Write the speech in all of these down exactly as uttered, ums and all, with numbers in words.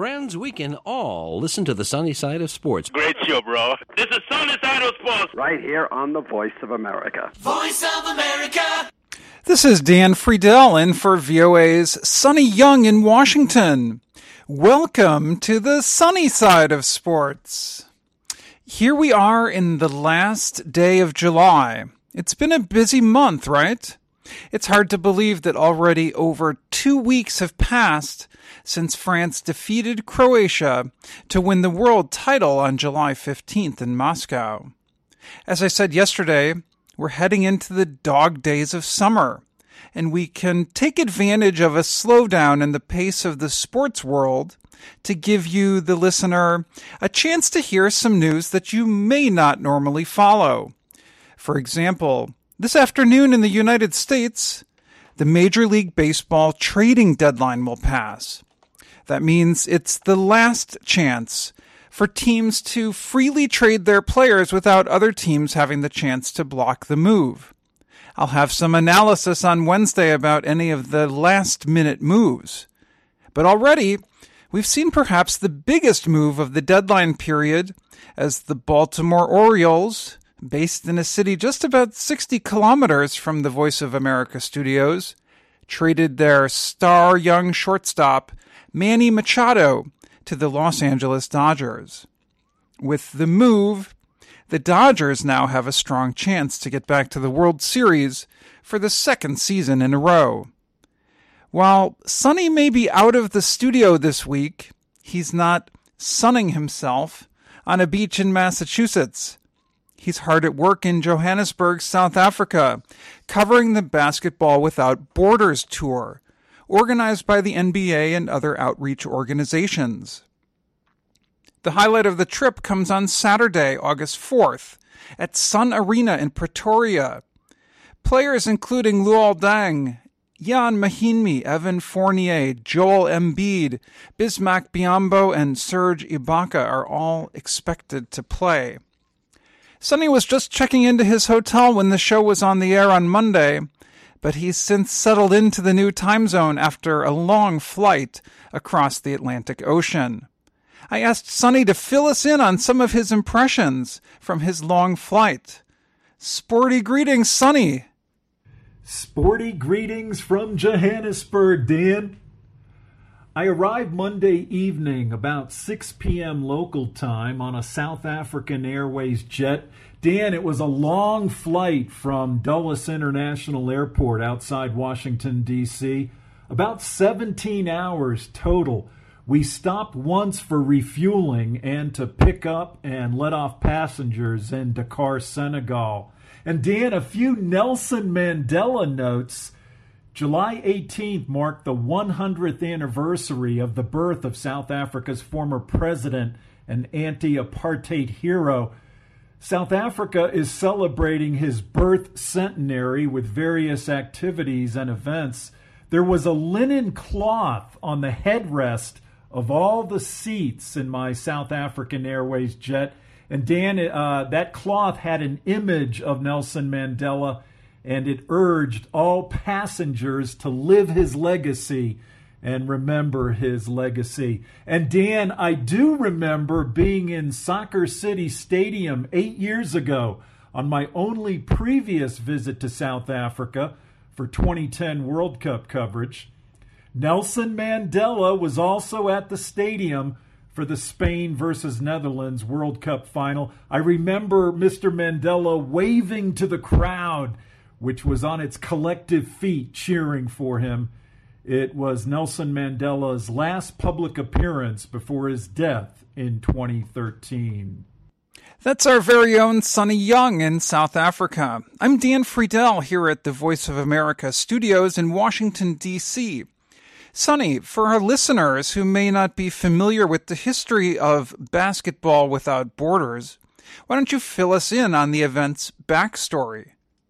friends, we can all listen to the sunny side of sports. Great show, bro. This is Sunny Side of Sports. Right here on the Voice of America. Voice of America. This is Dan Friedel in for V O A's Sonny Young in Washington. Welcome to the sunny side of sports. Here we are in the last day of July. It's been a busy month, right? It's hard to believe that already over two weeks have passed since France defeated Croatia to win the world title on July fifteenth in Moscow. As I said yesterday, we're heading into the dog days of summer, and we can take advantage of a slowdown in the pace of the sports world to give you, the listener, a chance to hear some news that you may not normally follow. For example, this afternoon in the United States, the Major League Baseball trading deadline will pass. That means it's the last chance for teams to freely trade their players without other teams having the chance to block the move. I'll have some analysis on Wednesday about any of the last-minute moves. But already, we've seen perhaps the biggest move of the deadline period as the Baltimore Orioles, based in a city just about sixty kilometers from the Voice of America studios, traded their star young shortstop, Manny Machado, to the Los Angeles Dodgers. With the move, the Dodgers now have a strong chance to get back to the World Series for the second season in a row. While Sonny may be out of the studio this week, he's not sunning himself on a beach in Massachusetts. He's hard at work in Johannesburg, South Africa, covering the Basketball Without Borders tour, organized by the N B A and other outreach organizations. The highlight of the trip comes on Saturday, August fourth, at Sun Arena in Pretoria. Players including Luol Deng, Jan Mahinmi, Evan Fournier, Joel Embiid, Bismack Biyombo, and Serge Ibaka are all expected to play. Sonny was just checking into his hotel when the show was on the air on Monday, but he's since settled into the new time zone after a long flight across the Atlantic Ocean. I asked Sonny to fill us in on some of his impressions from his long flight. Sporty greetings, Sonny. Sporty greetings from Johannesburg, Dan. I arrived Monday evening about six p.m. local time on a South African Airways jet. Dan, it was a long flight from Dulles International Airport outside Washington, D C About seventeen hours total. We stopped once for refueling and to pick up and let off passengers in Dakar, Senegal. And Dan, a few Nelson Mandela notes. July eighteenth marked the one hundredth anniversary of the birth of South Africa's former president and anti-apartheid hero. South Africa is celebrating his birth centenary with various activities and events. There was a linen cloth on the headrest of all the seats in my South African Airways jet. And Dan, uh, that cloth had an image of Nelson Mandela, and it urged all passengers to live his legacy and remember his legacy. And Dan, I do remember being in Soccer City Stadium eight years ago on my only previous visit to South Africa for twenty ten World Cup coverage. Nelson Mandela was also at the stadium for the Spain versus Netherlands World Cup final. I remember Mister Mandela waving to the crowd, which was on its collective feet cheering for him. It was Nelson Mandela's last public appearance before his death in twenty thirteen. That's our very own Sonny Young in South Africa. I'm Dan Friedel here at the Voice of America studios in Washington, D C Sonny, for our listeners who may not be familiar with the history of Basketball Without Borders, why don't you fill us in on the event's backstory?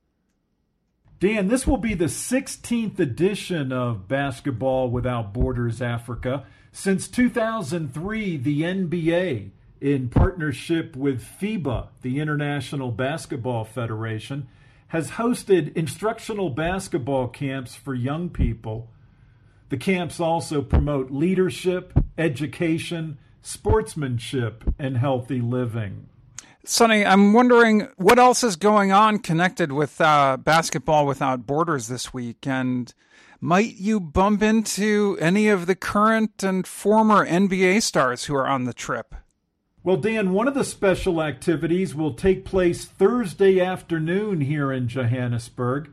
Dan, this will be the sixteenth edition of Basketball Without Borders Africa. Since two thousand three, the N B A, in partnership with FIBA, the International Basketball Federation, has hosted instructional basketball camps for young people. The camps also promote leadership, education, sportsmanship, and healthy living. Sonny, I'm wondering what else is going on connected with uh, Basketball Without Borders this week, and might you bump into any of the current and former N B A stars who are on the trip? Well, Dan, one of the special activities will take place Thursday afternoon here in Johannesburg.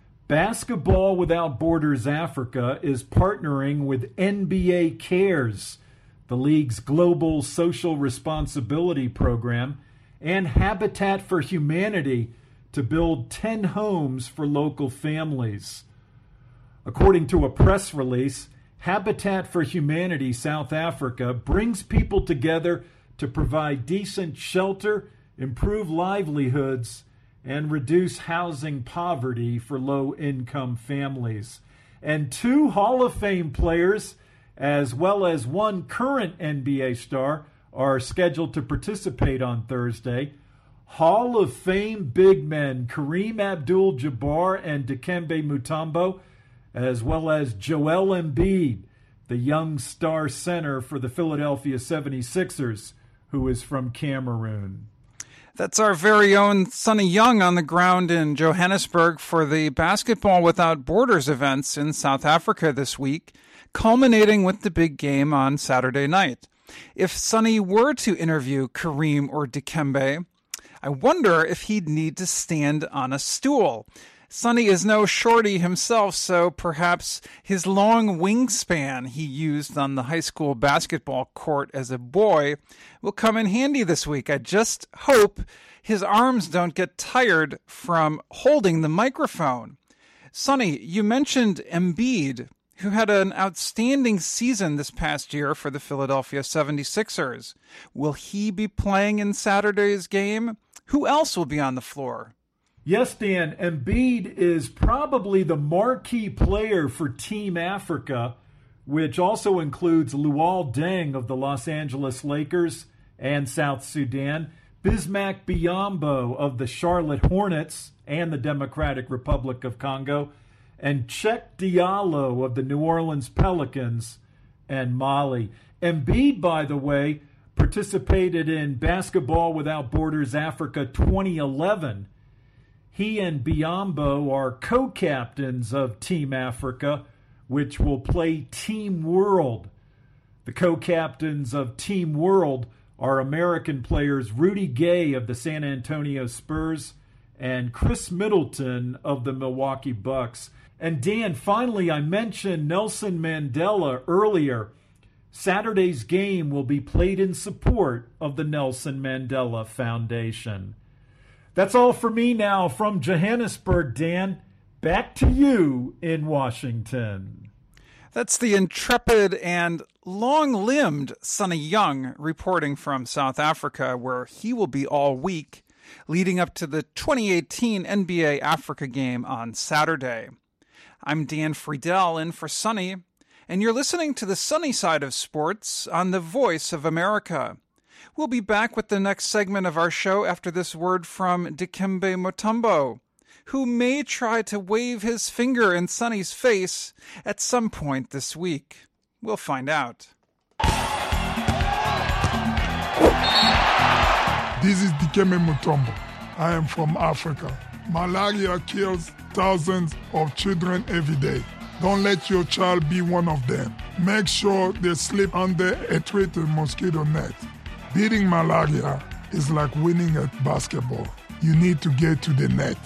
Basketball Without Borders Africa is partnering with N B A Cares, the league's global social responsibility program, and Habitat for Humanity to build ten homes for local families. According to a press release, Habitat for Humanity South Africa brings people together to provide decent shelter, improve livelihoods, and reduce housing poverty for low-income families. And two Hall of Fame players, as well as one current N B A star, are scheduled to participate on Thursday. Hall of Fame big men Kareem Abdul-Jabbar and Dikembe Mutombo, as well as Joel Embiid, the young star center for the Philadelphia seventy-sixers, who is from Cameroon. That's our very own Sonny Young on the ground in Johannesburg for the Basketball Without Borders events in South Africa this week, culminating with the big game on Saturday night. If Sonny were to interview Kareem or Dikembe, I wonder if he'd need to stand on a stool. Sonny is no shorty himself, so perhaps his long wingspan he used on the high school basketball court as a boy will come in handy this week. I just hope his arms don't get tired from holding the microphone. Sonny, you mentioned Embiid, who had an outstanding season this past year for the Philadelphia seventy-sixers. Will he be playing in Saturday's game? Who else will be on the floor? Yes, Dan, Embiid is probably the marquee player for Team Africa, which also includes Luol Deng of the Los Angeles Lakers and South Sudan, Bismack Biyombo of the Charlotte Hornets and the Democratic Republic of Congo, and Cheick Diallo of the New Orleans Pelicans and Mali. Embiid, by the way, participated in Basketball Without Borders Africa twenty eleven. He and Biyombo are co-captains of Team Africa, which will play Team World. The co-captains of Team World are American players Rudy Gay of the San Antonio Spurs and Chris Middleton of the Milwaukee Bucks. And Dan, finally, I mentioned Nelson Mandela earlier. Saturday's game will be played in support of the Nelson Mandela Foundation. That's all for me now from Johannesburg, Dan. Back to you in Washington. That's the intrepid and long-limbed Sonny Young reporting from South Africa, where he will be all week, leading up to the twenty eighteen N B A Africa game on Saturday. I'm Dan Friedel in for Sonny, and you're listening to the sunny side of sports on the Voice of America. We'll be back with the next segment of our show after this word from Dikembe Mutombo, who may try to wave his finger in Sonny's face at some point this week. We'll find out. This is Dikembe Mutombo. I am from Africa. Malaria kills thousands of children every day. Don't let your child be one of them. Make sure they sleep under a treated mosquito net. Beating malaria is like winning at basketball. You need to get to the net.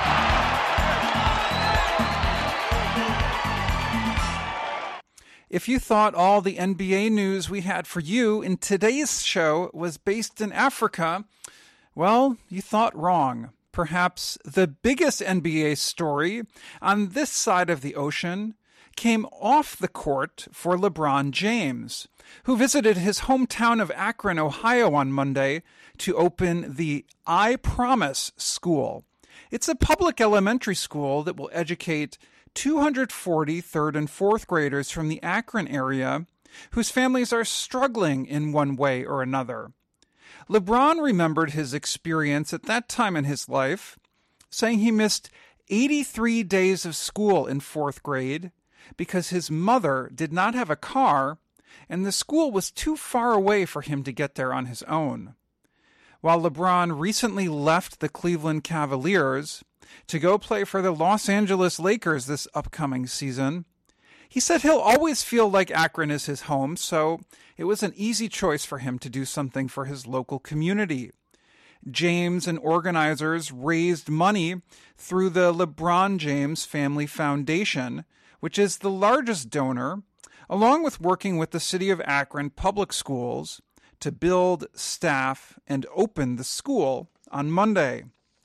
If you thought all the N B A news we had for you in today's show was based in Africa, well, you thought wrong. Perhaps the biggest N B A story on this side of the ocean came off the court for LeBron James, who visited his hometown of Akron, Ohio on Monday to open the I Promise School. It's a public elementary school that will educate two hundred forty third and fourth graders from the Akron area whose families are struggling in one way or another. LeBron remembered his experience at that time in his life, saying he missed eighty-three days of school in fourth grade because his mother did not have a car and the school was too far away for him to get there on his own. While LeBron recently left the Cleveland Cavaliers to go play for the Los Angeles Lakers this upcoming season, he said he'll always feel like Akron is his home, so it was an easy choice for him to do something for his local community. James and organizers raised money through the LeBron James Family Foundation, which is the largest donor, along with working with the City of Akron Public Schools to build, staff, and open the school on Monday.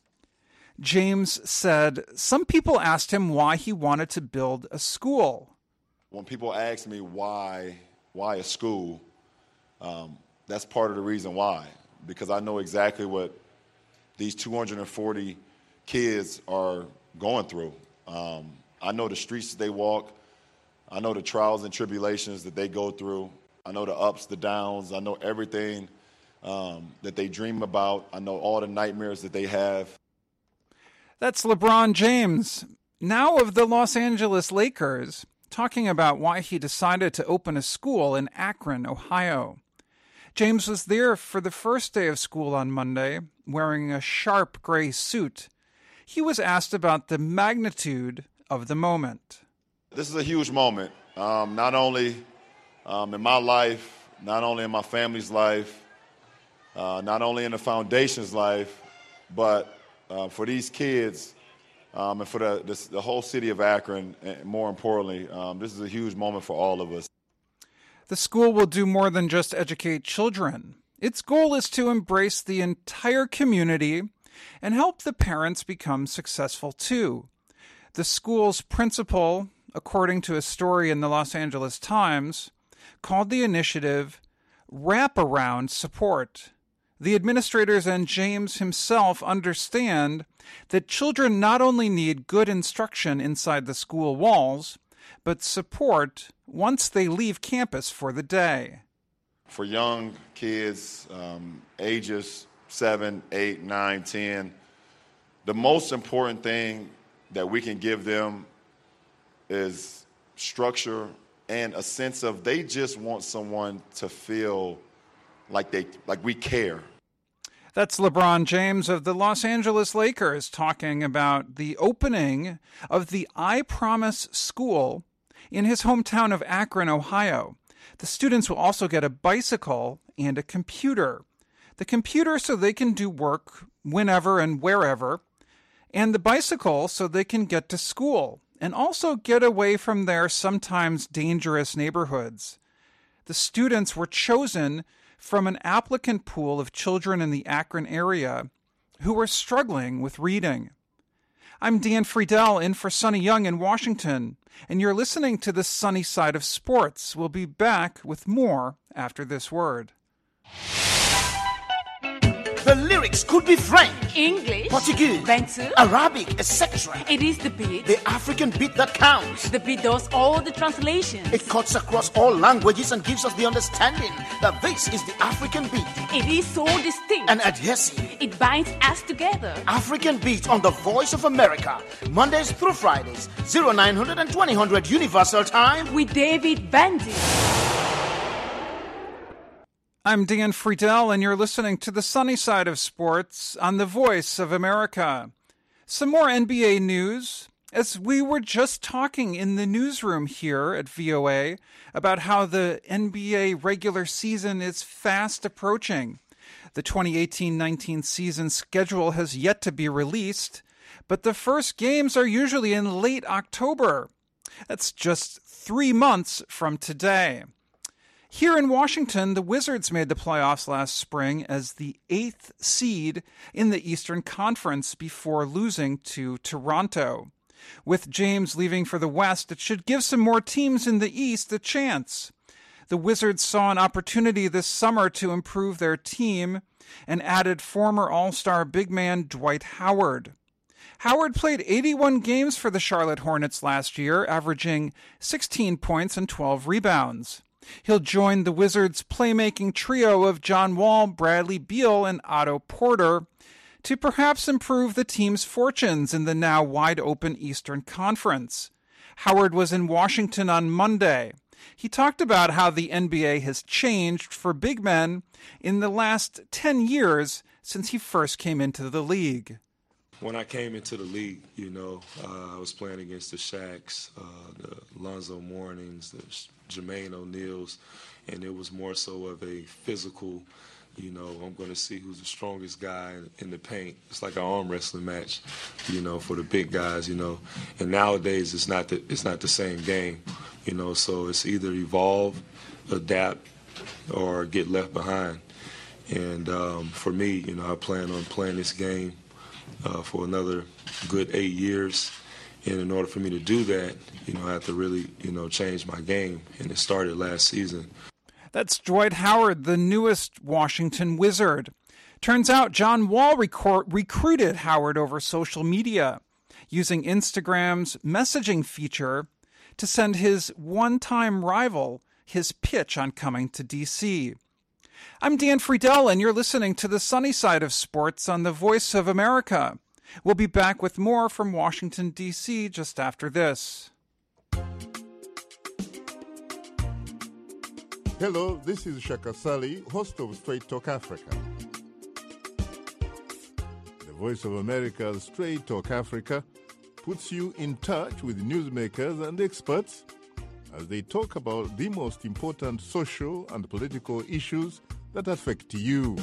James said some people asked him why he wanted to build a school. When people ask me why, why a school, um, that's part of the reason why. Because I know exactly what these two hundred forty kids are going through. Um, I know the streets they walk. I know the trials and tribulations that they go through. I know the ups, the downs. I know everything um, that they dream about. I know all the nightmares that they have. That's LeBron James, now of the Los Angeles Lakers, talking about why he decided to open a school in Akron, Ohio. James was there for the first day of school on Monday, wearing a sharp gray suit. He was asked about the magnitude of the moment. This is a huge moment, um, not only um, in my life, not only in my family's life, uh, not only in the foundation's life, but uh, for these kids um, and for the, this, the whole city of Akron, and more importantly, um, this is a huge moment for all of us. The school will do more than just educate children. Its goal is to embrace the entire community and help the parents become successful too. The school's principal, according to a story in the Los Angeles Times, called the initiative wraparound support. The administrators and James himself understand that children not only need good instruction inside the school walls, but support once they leave campus for the day. For young kids, um, ages seven, eight, nine, ten, the most important thing that we can give them is structure and a sense of they just want someone to feel like they like we care. That's LeBron James of the Los Angeles Lakers talking about the opening of the I Promise School in his hometown of Akron, Ohio. The students will also get a bicycle and a computer. The computer so they can do work whenever and wherever, and the bicycle so they can get to school and also get away from their sometimes dangerous neighborhoods. The students were chosen from an applicant pool of children in the Akron area who were struggling with reading. I'm Dan Friedel in for Sonny Young in Washington, and you're listening to the Sunny Side of Sports. We'll be back with more after this word. The lyrics could be French, English, Portuguese, Bantu, Arabic, et cetera. It is the beat. The African beat that counts. The beat does all the translations. It cuts across all languages and gives us the understanding that this is the African beat. It is so distinct and adhesive. It binds us together. African beat on the Voice of America, Mondays through Fridays, oh nine hundred and twenty hundred Universal Time with David Bandy. I'm Dan Friedel, and you're listening to the Sunny Side of Sports on the Voice of America. Some more N B A news. As we were just talking in the newsroom here at V O A about how the N B A regular season is fast approaching. The twenty eighteen nineteen season schedule has yet to be released, but the first games are usually in late October. That's just three months from today. Here in Washington, the Wizards made the playoffs last spring as the eighth seed in the Eastern Conference before losing to Toronto. With James leaving for the West, it should give some more teams in the East a chance. The Wizards saw an opportunity this summer to improve their team and added former All-Star big man Dwight Howard. Howard played eighty-one games for the Charlotte Hornets last year, averaging sixteen points and twelve rebounds. He'll join the Wizards' playmaking trio of John Wall, Bradley Beal, and Otto Porter to perhaps improve the team's fortunes in the now wide-open Eastern Conference. Howard was in Washington on Monday. He talked about how the N B A has changed for big men in the last ten years since he first came into the league. When I came into the league, you know, uh, I was playing against the Shaqs, uh, the Lonzo Mournings, the Jermaine O'Neals, and it was more so of a physical, you know, I'm going to see who's the strongest guy in, in the paint. It's like an arm wrestling match, you know, for the big guys, you know. And nowadays it's not the, it's not the same game, you know, so it's either evolve, adapt, or get left behind. And um, for me, you know, I plan on playing this game uh, for another good eight years. And in order for me to do that, you know, I have to really, you know, change my game. And it started last season. That's Dwight Howard, the newest Washington Wizard. Turns out John Wall recor- recruited Howard over social media, using Instagram's messaging feature to send his one-time rival his pitch on coming to D C. I'm Dan Friedel, and you're listening to the Sunny Side of Sports on the Voice of America. We'll be back with more from Washington, D C just after this. Hello, this is Shaka Sali, host of Straight Talk Africa. The Voice of America's Straight Talk Africa puts you in touch with newsmakers and experts as they talk about the most important social and political issues that affect you.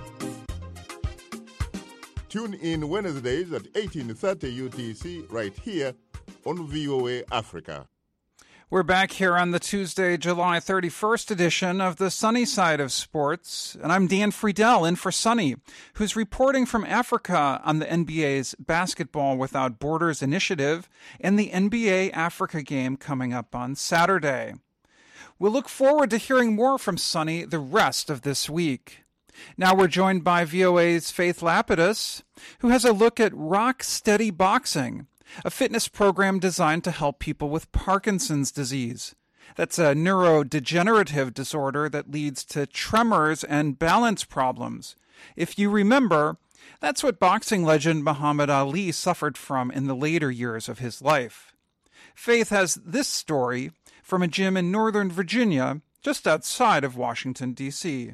Tune in Wednesdays at eighteen thirty U T C right here on V O A Africa. We're back here on the Tuesday, July thirty-first edition of the Sunny Side of Sports, and I'm Dan Friedel in for Sunny, who's reporting from Africa on the N B A's Basketball Without Borders initiative and the N B A Africa game coming up on Saturday. We'll look forward to hearing more from Sunny the rest of this week. Now we're joined by V O A's Faith Lapidus, who has a look at Rock Steady Boxing, a fitness program designed to help people with Parkinson's disease. That's a neurodegenerative disorder that leads to tremors and balance problems. If you remember, that's what boxing legend Muhammad Ali suffered from in the later years of his life. Faith has this story from a gym in Northern Virginia, just outside of Washington, D C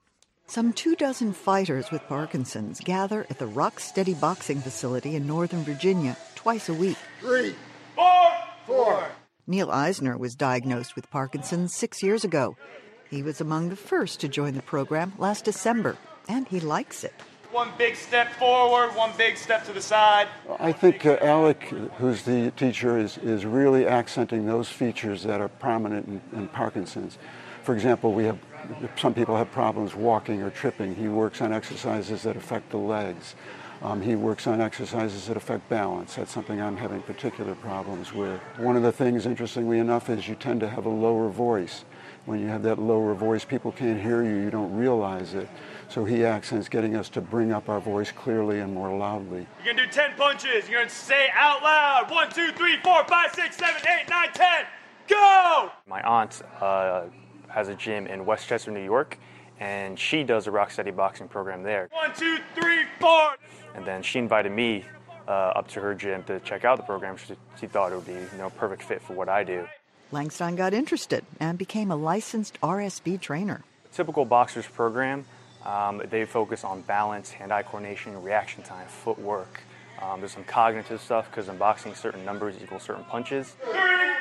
Some two dozen fighters with Parkinson's gather at the Rock Steady Boxing facility in Northern Virginia twice a week. Three, four, four. Neil Eisner was diagnosed with Parkinson's six years ago. He was among the first to join the program last December, and he likes it. One big step forward, one big step to the side. I think uh, Alec, who's the teacher, is, is really accenting those features that are prominent in, in Parkinson's. For example, we have some people have problems walking or tripping. He works on exercises that affect the legs. Um, he works on exercises that affect balance. That's something I'm having particular problems with. One of the things, interestingly enough, is you tend to have a lower voice. When you have that lower voice, people can't hear you. You don't realize it. So he accents getting us to bring up our voice clearly and more loudly. You're going to do ten punches. You're going to say out loud, one, two, three, four, five, six, seven, eight, nine, ten, go! My aunt uh, has a gym in Westchester, New York, and she does a Rock Steady Boxing program there. One, two, three, four! And then she invited me uh, up to her gym to check out the program. She, she thought it would be, you know, perfect fit for what I do. Langstein got interested and became a licensed R S B trainer. Typical boxer's program, um, they focus on balance, hand-eye coordination, reaction time, footwork. Um, there's some cognitive stuff because in boxing, certain numbers equal certain punches. Three,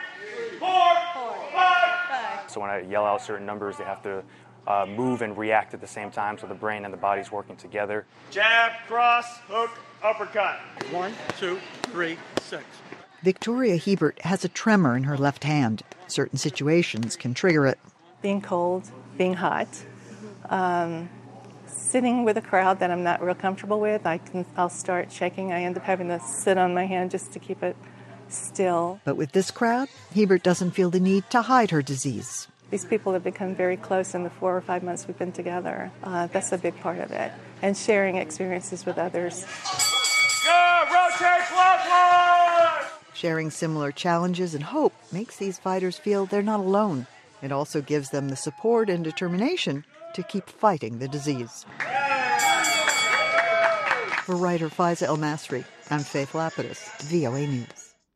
four, five. So when I yell out certain numbers, they have to uh, move and react at the same time, so the brain and the body's working together. Jab, cross, hook, uppercut. One, two, three, six. Victoria Hebert has a tremor in her left hand. Certain situations can trigger it. Being cold, being hot, um, sitting with a crowd that I'm not real comfortable with, I can, I'll start shaking. I end up having to sit on my hand just to keep it still. But with this crowd, Hebert doesn't feel the need to hide her disease. These people have become very close in the four or five months we've been together. Uh, that's a big part of it. And sharing experiences with others. Go, rotate clockwise! Sharing similar challenges and hope makes these fighters feel they're not alone. It also gives them the support and determination to keep fighting the disease. For writer Faiza El Masri, I'm Faith Lapidus, V O A News.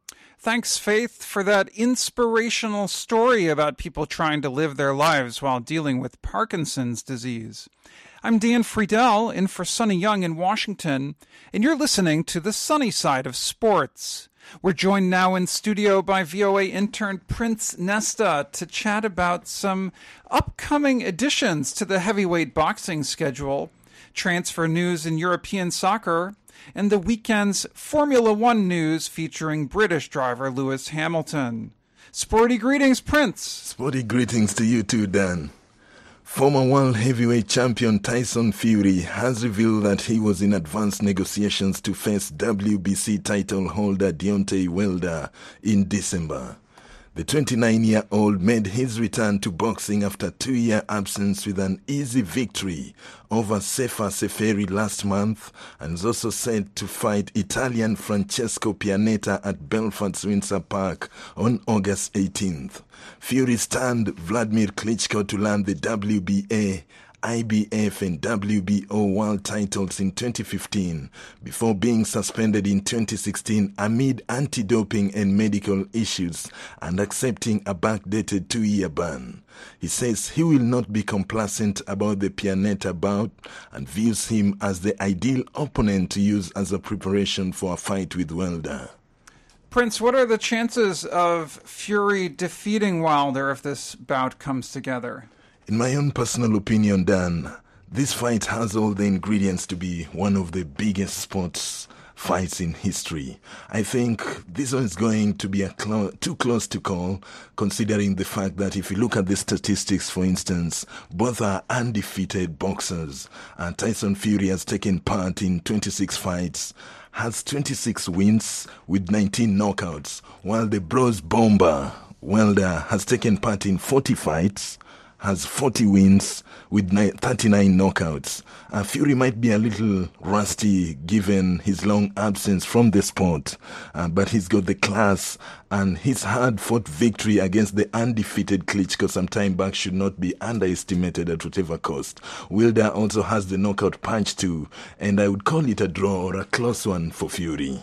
Thanks, Faith, for that inspirational story about people trying to live their lives while dealing with Parkinson's disease. I'm Dan Friedel, in for Sonny Young in Washington, and you're listening to The Sunny Side of Sports. We're joined now in studio by V O A intern Prince Nesta to chat about some upcoming additions to the heavyweight boxing schedule, transfer news in European soccer, and the weekend's Formula One news featuring British driver Lewis Hamilton. Sporty greetings, Prince. Sporty greetings to you too, Dan. Former world heavyweight champion Tyson Fury has revealed that he was in advanced negotiations to face W B C title holder Deontay Wilder in December. The twenty-nine-year-old made his return to boxing after a two-year absence with an easy victory over Sefa Seferi last month, and is also set to fight Italian Francesco Pianeta at Belfast's Windsor Park on August eighteenth. Fury stunned Vladimir Klitschko to land the W B A, I B F and W B O world titles in twenty fifteen before being suspended in twenty sixteen amid anti-doping and medical issues and accepting a backdated two-year ban. He says he will not be complacent about the Pianeta bout and views him as the ideal opponent to use as a preparation for a fight with Wilder. Prince, what are the chances of Fury defeating Wilder if this bout comes together? In my own personal opinion, Dan, this fight has all the ingredients to be one of the biggest sports fights in history. I think this one is going to be a clo- too close to call, considering the fact that if you look at the statistics, for instance, both are undefeated boxers. Uh, Tyson Fury has taken part in twenty-six fights, has twenty-six wins with nineteen knockouts, while the Bros Bomber Wilder has taken part in forty fights, has forty wins with thirty-nine knockouts. Uh, Fury might be a little rusty given his long absence from the sport, uh, but he's got the class, and his hard-fought victory against the undefeated Klitschko some time back should not be underestimated at whatever cost. Wilder also has the knockout punch too, and I would call it a draw or a close one for Fury.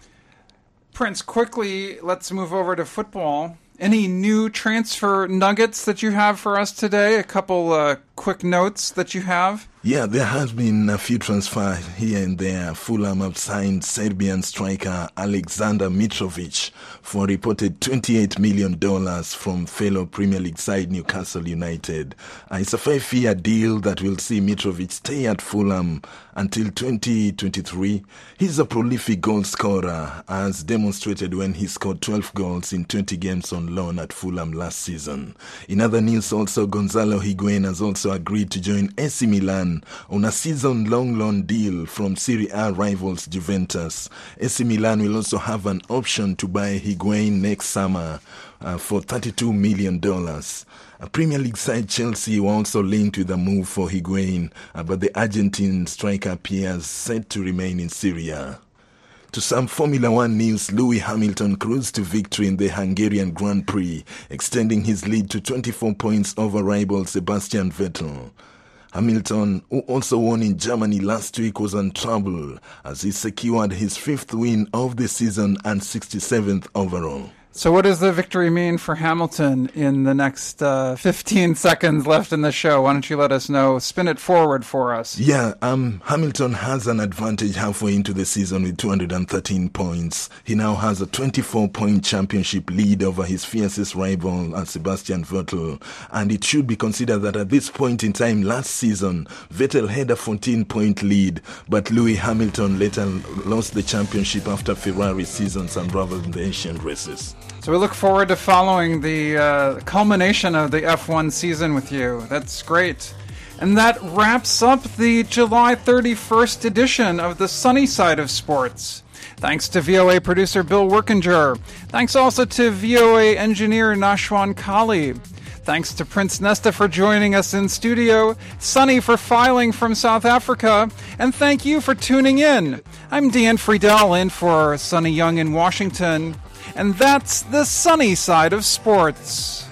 Prince, quickly, let's move over to football. Any new transfer nuggets that you have for us today? A couple uh, quick notes that you have? Yeah, there has been a few transfers here and there. Fulham have signed Serbian striker Alexander Mitrovic for a reported twenty-eight million dollars from fellow Premier League side Newcastle United. Uh, it's a five-year deal that will see Mitrovic stay at Fulham until twenty twenty-three. He's a prolific goal scorer, as demonstrated when he scored twelve goals in twenty games on loan at Fulham last season. In other news also, Gonzalo Higuain has also agreed to join A C Milan on a season-long loan deal from Serie A rivals Juventus. A C Milan will also have an option to buy Higuain next summer uh, for thirty-two million dollars. A Premier League side Chelsea were also linked with a move for Higuain, uh, but the Argentine striker appears set to remain in Serie A. To some Formula One news, Lewis Hamilton cruised to victory in the Hungarian Grand Prix, extending his lead to twenty-four points over rival Sebastian Vettel. Hamilton, who also won in Germany last week, was in trouble as he secured his fifth win of the season and sixty-seventh overall. So what does the victory mean for Hamilton in the next uh, fifteen seconds left in the show? Why don't you let us know? Spin it forward for us. Yeah, um, Hamilton has an advantage halfway into the season with two hundred thirteen points. He now has a twenty-four point championship lead over his fiercest rival, uh, Sebastian Vettel. And it should be considered that at this point in time last season, Vettel had a fourteen point lead, but Lewis Hamilton later lost the championship after Ferrari seasons unraveled in the Asian races. So we look forward to following the uh, culmination of the F one season with you. That's great. And that wraps up the July thirty-first edition of the Sunny Side of Sports. Thanks to V O A producer Bill Workinger. Thanks also to V O A engineer Nashwan Kali. Thanks to Prince Nesta for joining us in studio, Sunny for filing from South Africa, and thank you for tuning in. I'm Dan Friedel in for Sonny Young in Washington. And that's the Sunny Side of Sports.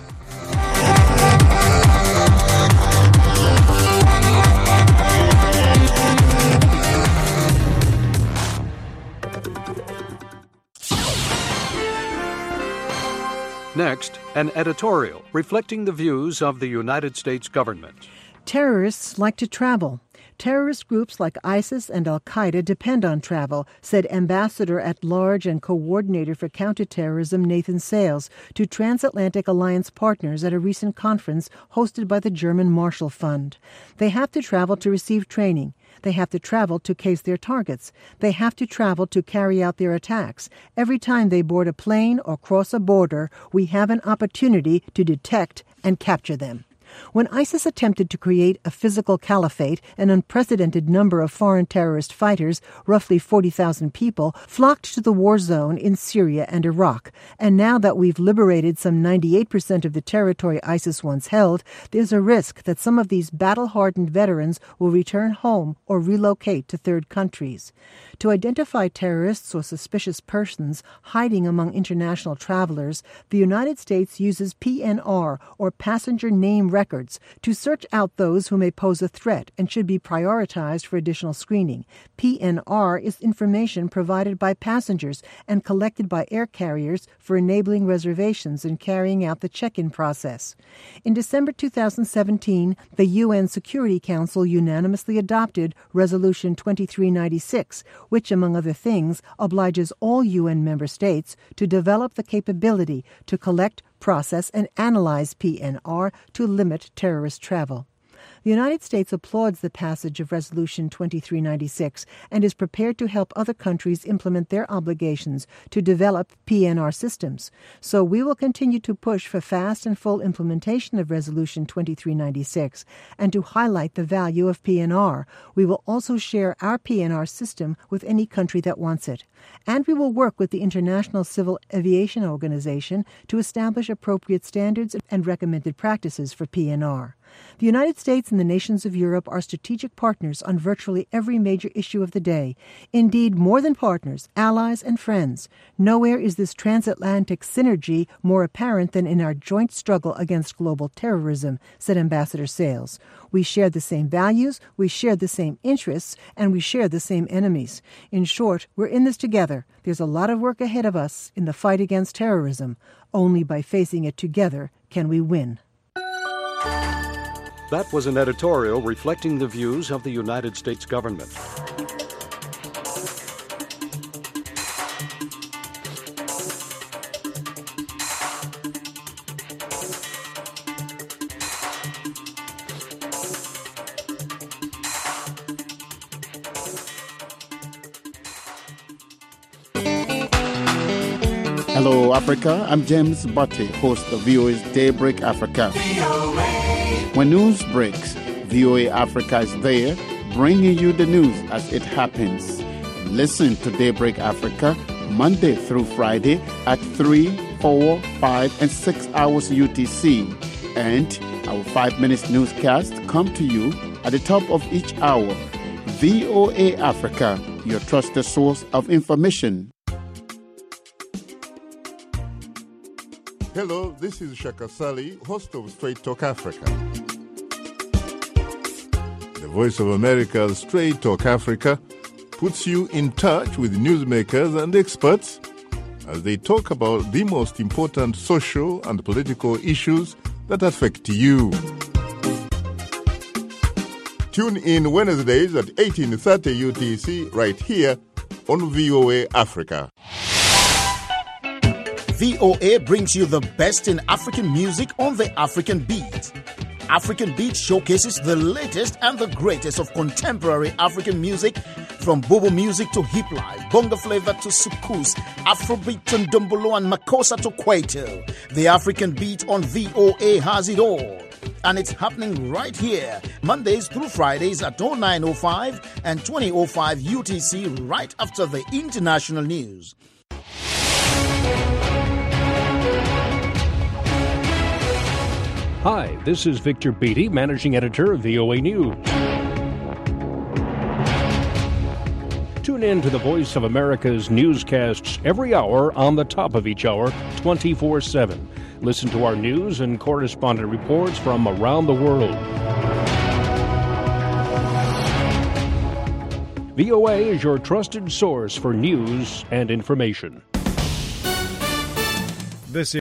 Next, an editorial reflecting the views of the United States government. Terrorists like to travel. Terrorist groups like ISIS and al-Qaeda depend on travel, said Ambassador at Large and Coordinator for Counterterrorism Nathan Sales to Transatlantic Alliance partners at a recent conference hosted by the German Marshall Fund. They have to travel to receive training. They have to travel to case their targets. They have to travel to carry out their attacks. Every time they board a plane or cross a border, we have an opportunity to detect and capture them. When ISIS attempted to create a physical caliphate, an unprecedented number of foreign terrorist fighters, roughly forty thousand people, flocked to the war zone in Syria and Iraq. And now that we've liberated some ninety-eight percent of the territory ISIS once held, there's a risk that some of these battle-hardened veterans will return home or relocate to third countries. To identify terrorists or suspicious persons hiding among international travelers, the United States uses P N R, or Passenger Name Records, to search out those who may pose a threat and should be prioritized for additional screening. P N R is information provided by passengers and collected by air carriers for enabling reservations and carrying out the check-in process. In December two thousand seventeen, the U N Security Council unanimously adopted Resolution twenty-three ninety-six, which, among other things, obliges all U N member states to develop the capability to collect, process, and analyze P N R to limit terrorist travel. The United States applauds the passage of Resolution twenty-three ninety-six and is prepared to help other countries implement their obligations to develop P N R systems. So we will continue to push for fast and full implementation of Resolution twenty-three ninety-six and to highlight the value of P N R. We will also share our P N R system with any country that wants it. And we will work with the International Civil Aviation Organization to establish appropriate standards and recommended practices for P N R. The United States and the nations of Europe are strategic partners on virtually every major issue of the day. Indeed, more than partners, allies and friends. Nowhere is this transatlantic synergy more apparent than in our joint struggle against global terrorism, said Ambassador Sales. We share the same values, we share the same interests, and we share the same enemies. In short, we're in this together. There's a lot of work ahead of us in the fight against terrorism. Only by facing it together can we win. That was an editorial reflecting the views of the United States government. Hello, Africa. I'm James Butte, host of V O A's Daybreak Africa. When news breaks, V O A Africa is there, bringing you the news as it happens. Listen to Daybreak Africa Monday through Friday at three, four, five, and six hours U T C. And our five minutes newscast come to you at the top of each hour. V O A Africa, your trusted source of information. Hello, this is Shaka Sali, host of Straight Talk Africa. The Voice of America's Straight Talk Africa puts you in touch with newsmakers and experts as they talk about the most important social and political issues that affect you. Tune in Wednesdays at eighteen thirty U T C right here on V O A Africa. V O A brings you the best in African music on the African Beat. African Beat showcases the latest and the greatest of contemporary African music, from Bobo music to hip life, bongo flavor to soukous, Afrobeat to ndombolo and makossa to kwaito. The African Beat on V O A has it all. And it's happening right here, Mondays through Fridays at oh nine oh five and twenty oh five U T C, right after the international news. Hi, this is Victor Beattie, Managing Editor of V O A News. Tune in to the Voice of America's newscasts every hour on the top of each hour, twenty-four seven. Listen to our news and correspondent reports from around the world. V O A is your trusted source for news and information. This